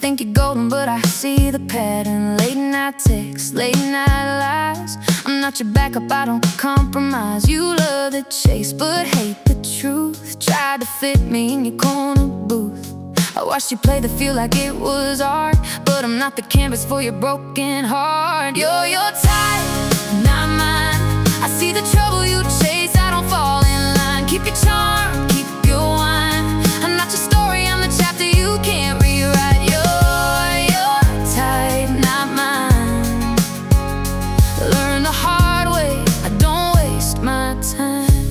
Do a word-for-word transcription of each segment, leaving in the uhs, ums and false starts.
think you're golden, but I see the pattern. Late night texts, late night lies. I'm not your backup, I don't compromise. You love the chase, but hate the truth. Tried to fit me in your corner booth. I watched you play the field like it was art, but I'm not the canvas for your broken heart. You're your type, not mine. I see the trouble you chase, I don't fall in line. Keep your charm, keep your wine. I'm not your story, I'm the chapter you can't rewrite. You're your type, not mine. Learn the hard way, I don't waste my time.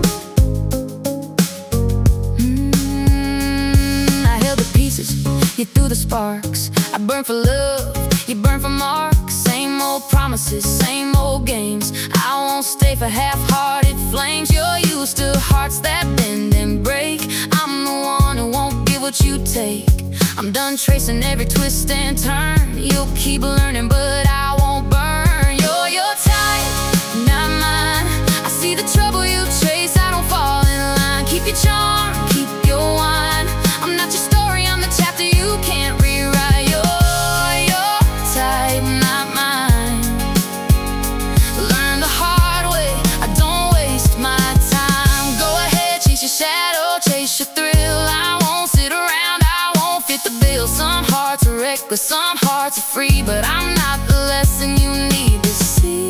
mm, I held the pieces, you threw the sparks. I burn for love, you burn for marks. Same old promises, same old games. I won't stay for half-hearted flames. You're used to hearts that bend and break. I'm the one who won't give what you take. I'm done tracing every twist and turn. You'll keep learning, but I won't burn. You're your type, not mine. I see the trouble you chase, I don't fall in line. Keep your charm, keep your wine. I'm not your story, I'm the chapter you can't rewrite. You're your type, not mine. Learn the hard way, I don't waste my time. Go ahead, chase your shadow, chase your thrill. I won't sit around, I won't fit the bill. Some hearts are reckless, some hearts are free, but I'm not the lesson you need to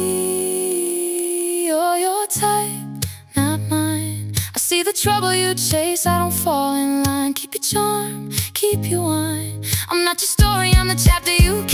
see. You're your type, not mine. I see the trouble you chase, I don't fall in line. Keep your charm, keep your wine. I'm not your story, I'm the chapter you